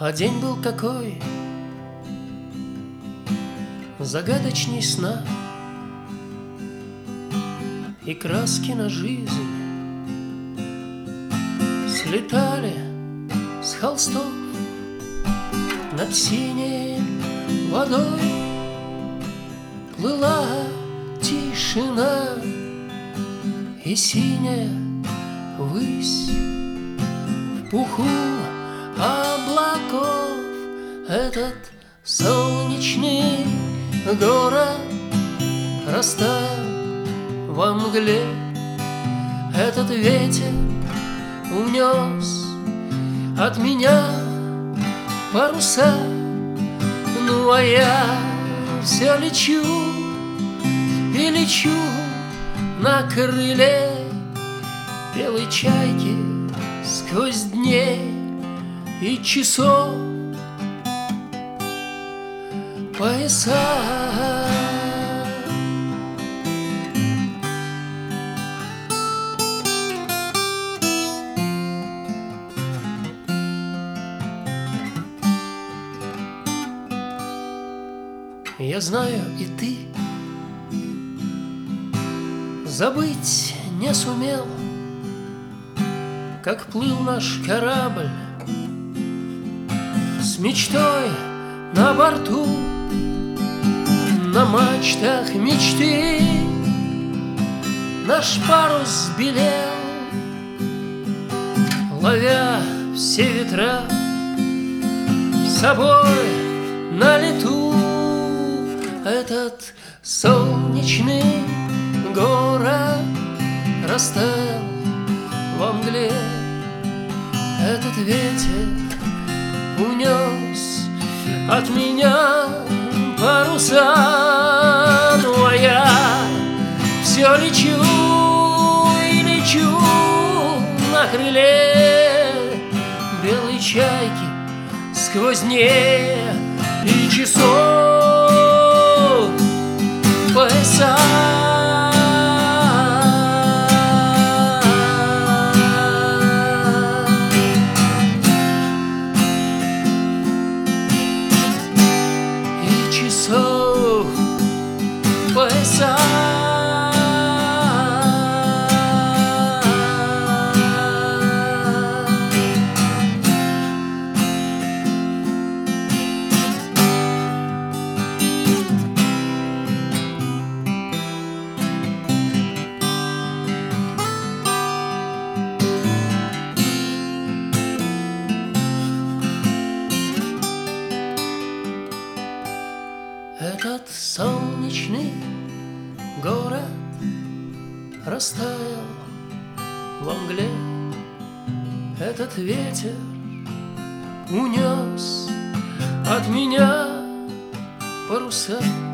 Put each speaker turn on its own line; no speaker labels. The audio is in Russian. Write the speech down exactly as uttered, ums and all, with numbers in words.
А день был какой загадочней сна, и краски на жизнь слетали с холстов над синей водой. Плыла тишина и синяя высь в пуху облаков. Этот солнечный город растаял во мгле. Этот ветер унес от меня паруса. Ну а я все лечу и лечу на крыле белой чайки сквозь дней и часов пояса. Я знаю, и ты забыть не сумел, как плыл наш корабль с мечтой на борту. На мачтах мечты наш парус белел, ловя все ветра с собой на лету. Этот солнечный город растаял во мгле. Этот ветер унес от меня паруса. Ну а я все лечу и лечу на крыле белой чайки сквозь дней и часов пояса. И часов пояса. Этот солнечный город растаял во мгле. Этот ветер унес от меня паруса.